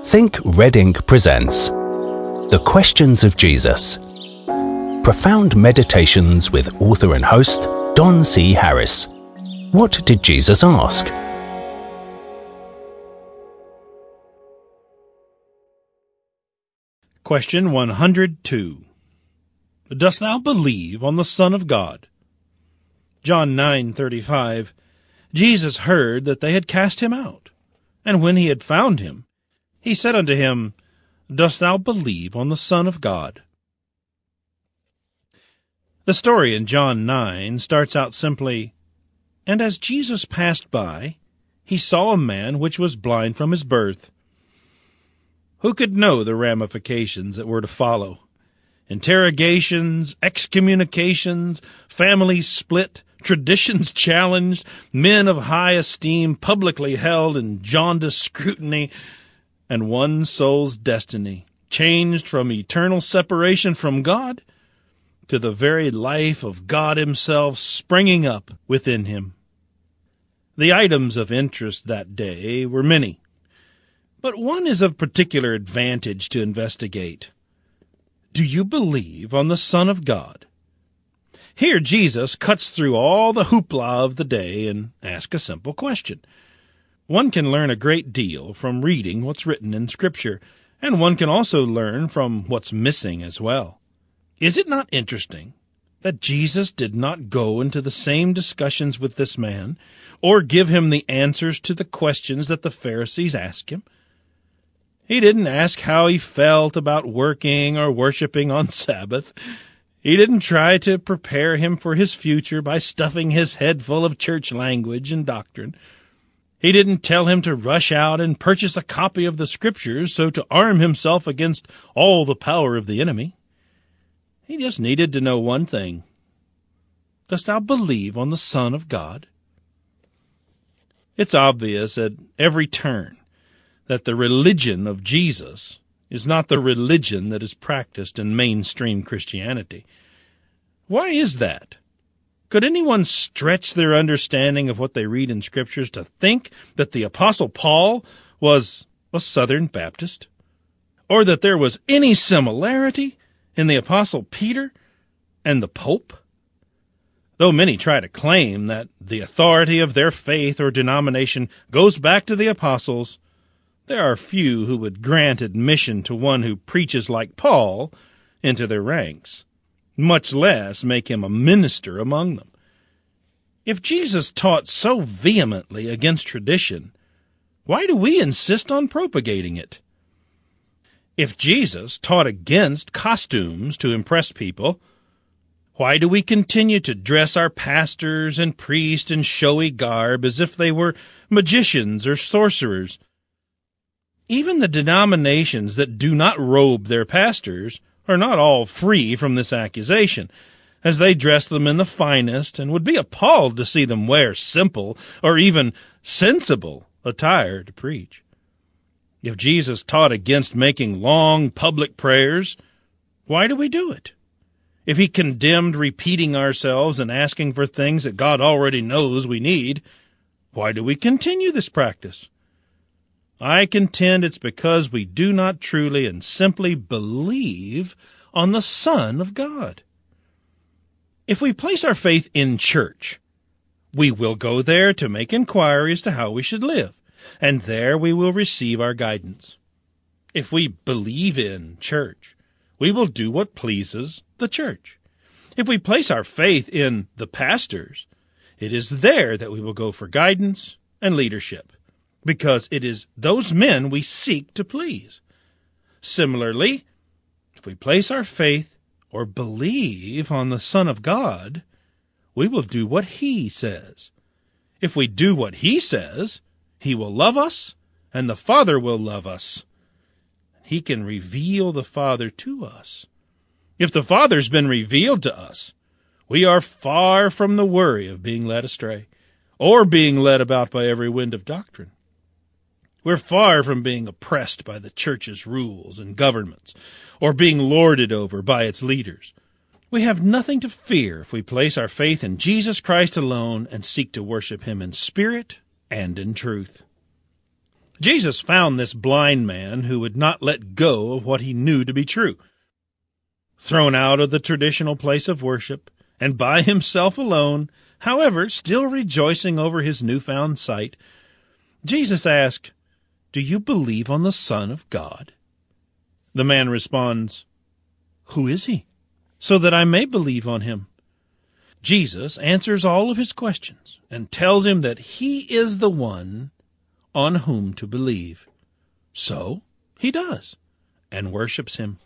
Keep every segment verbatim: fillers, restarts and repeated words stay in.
Think Red Ink presents The Questions of Jesus. Profound meditations with author and host Don C. Harris. What did Jesus ask? Question one hundred two. Dost thou believe on the Son of God? John nine thirty-five. Jesus heard that they had cast him out, and when he had found him, he said unto him, Dost thou believe on the Son of God? The story in John nine starts out simply, And as Jesus passed by, he saw a man which was blind from his birth. Who could know the ramifications that were to follow? Interrogations, excommunications, families split, traditions challenged, men of high esteem publicly held in jaundiced scrutiny, and one soul's destiny changed from eternal separation from God to the very life of God himself springing up within him. The items of interest that day were many, but one is of particular advantage to investigate. Do you believe on the Son of God? Here Jesus cuts through all the hoopla of the day and asks a simple question. One can learn a great deal from reading what's written in Scripture, and one can also learn from what's missing as well. Is it not interesting that Jesus did not go into the same discussions with this man, or give him the answers to the questions that the Pharisees asked him? He didn't ask how he felt about working or worshiping on Sabbath. He didn't try to prepare him for his future by stuffing his head full of church language and doctrine. He didn't tell him to rush out and purchase a copy of the Scriptures so to arm himself against all the power of the enemy. He just needed to know one thing. Dost thou believe on the Son of God? It's obvious at every turn that the religion of Jesus is not the religion that is practiced in mainstream Christianity. Why is that? Could anyone stretch their understanding of what they read in Scriptures to think that the Apostle Paul was a Southern Baptist? Or that there was any similarity in the Apostle Peter and the Pope? Though many try to claim that the authority of their faith or denomination goes back to the apostles, there are few who would grant admission to one who preaches like Paul into their ranks, much less make him a minister among them. If Jesus taught so vehemently against tradition, why do we insist on propagating it? If Jesus taught against costumes to impress people, why do we continue to dress our pastors and priests in showy garb as if they were magicians or sorcerers? Even the denominations that do not robe their pastors are not all free from this accusation, as they dress them in the finest and would be appalled to see them wear simple or even sensible attire to preach. If Jesus taught against making long public prayers, why do we do it? If he condemned repeating ourselves and asking for things that God already knows we need, why do we continue this practice? I contend it's because we do not truly and simply believe on the Son of God. If we place our faith in church, we will go there to make inquiry as to how we should live, and there we will receive our guidance. If we believe in church, we will do what pleases the church. If we place our faith in the pastors, it is there that we will go for guidance and leadership, because it is those men we seek to please. Similarly, if we place our faith or believe on the Son of God, we will do what he says. If we do what he says, he will love us, and the Father will love us. He can reveal the Father to us. If the Father's been revealed to us, we are far from the worry of being led astray, or being led about by every wind of doctrine. We're far from being oppressed by the church's rules and governments, or being lorded over by its leaders. We have nothing to fear if we place our faith in Jesus Christ alone and seek to worship him in spirit and in truth. Jesus found this blind man who would not let go of what he knew to be true. Thrown out of the traditional place of worship, and by himself alone, however, still rejoicing over his newfound sight, Jesus asked, "Do you believe on the Son of God?" The man responds, "Who is he, so that I may believe on him?" Jesus answers all of his questions and tells him that he is the one on whom to believe. So he does, and worships him.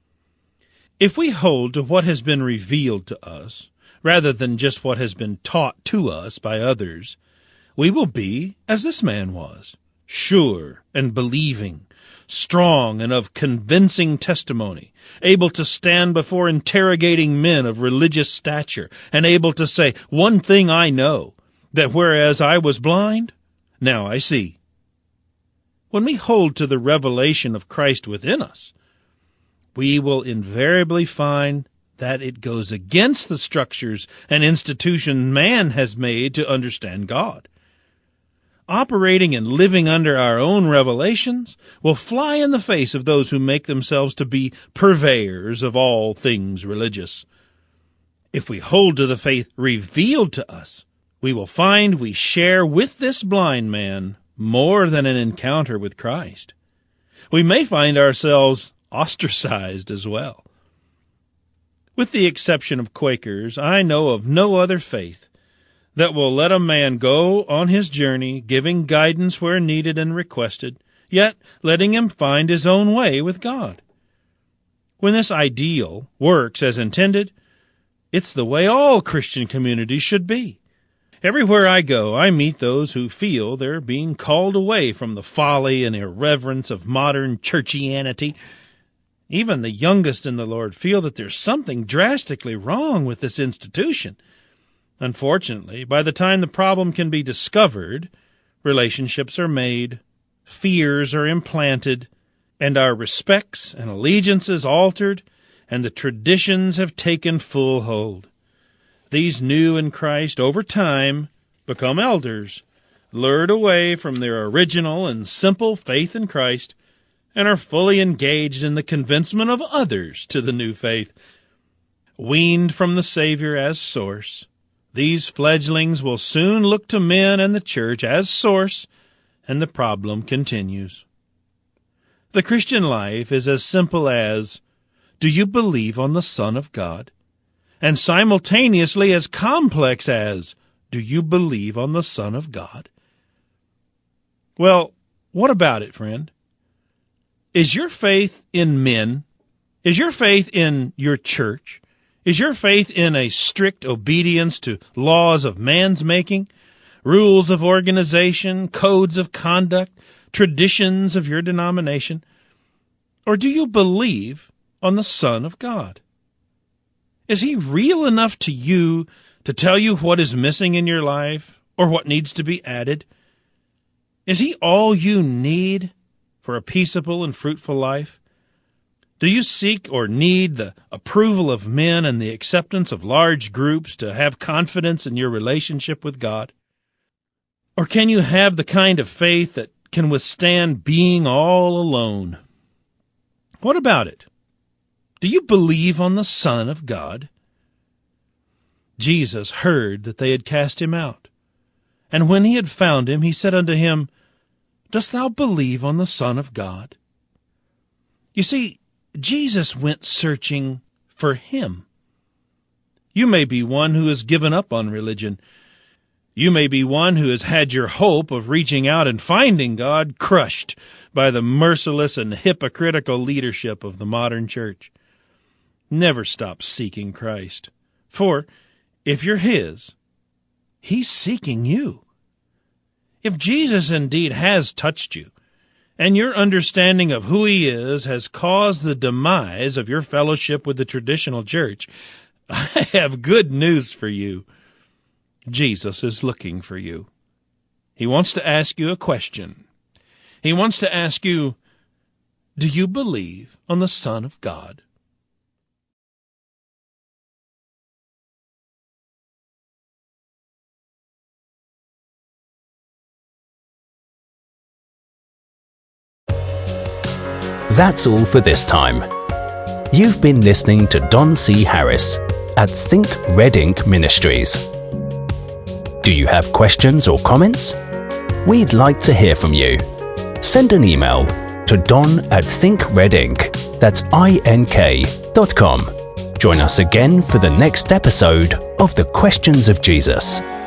If we hold to what has been revealed to us, rather than just what has been taught to us by others, we will be as this man was, sure and believing, strong and of convincing testimony, able to stand before interrogating men of religious stature, and able to say, "One thing I know, that whereas I was blind, now I see." When we hold to the revelation of Christ within us, we will invariably find that it goes against the structures and institutions man has made to understand God. Operating and living under our own revelations will fly in the face of those who make themselves to be purveyors of all things religious. If we hold to the faith revealed to us, we will find we share with this blind man more than an encounter with Christ. We may find ourselves ostracized as well. With the exception of Quakers, I know of no other faith that will let a man go on his journey, giving guidance where needed and requested, yet letting him find his own way with God. When this ideal works as intended, it's the way all Christian communities should be. Everywhere I go, I meet those who feel they're being called away from the folly and irreverence of modern churchianity. Even the youngest in the Lord feel that there's something drastically wrong with this institution. Unfortunately, by the time the problem can be discovered, relationships are made, fears are implanted, and our respects and allegiances altered, and the traditions have taken full hold. These new in Christ, over time, become elders, lured away from their original and simple faith in Christ, and are fully engaged in the convincement of others to the new faith. Weaned from the Savior as source, these fledglings will soon look to men and the church as source, and the problem continues. The Christian life is as simple as, do you believe on the Son of God? And simultaneously as complex as, do you believe on the Son of God? Well, what about it, friend? Is your faith in men? Is your faith in your church? Is your faith in a strict obedience to laws of man's making, rules of organization, codes of conduct, traditions of your denomination? Or do you believe on the Son of God? Is he real enough to you to tell you what is missing in your life or what needs to be added? Is he all you need for a peaceable and fruitful life? Do you seek or need the approval of men and the acceptance of large groups to have confidence in your relationship with God? Or can you have the kind of faith that can withstand being all alone? What about it? Do you believe on the Son of God? Jesus heard that they had cast him out. And when he had found him, he said unto him, Dost thou believe on the Son of God? You see, Jesus went searching for him. You may be one who has given up on religion. You may be one who has had your hope of reaching out and finding God crushed by the merciless and hypocritical leadership of the modern church. Never stop seeking Christ, for if you're his, he's seeking you. If Jesus indeed has touched you, and your understanding of who he is has caused the demise of your fellowship with the traditional church, I have good news for you. Jesus is looking for you. He wants to ask you a question. He wants to ask you, do you believe on the Son of God? That's all for this time. You've been listening to Don C. Harris at Think Red Ink Ministries. Do you have questions or comments? We'd like to hear from you. Send an email to don at thinkredink, that's I N K, dot com. Join us again for the next episode of The Questions of Jesus.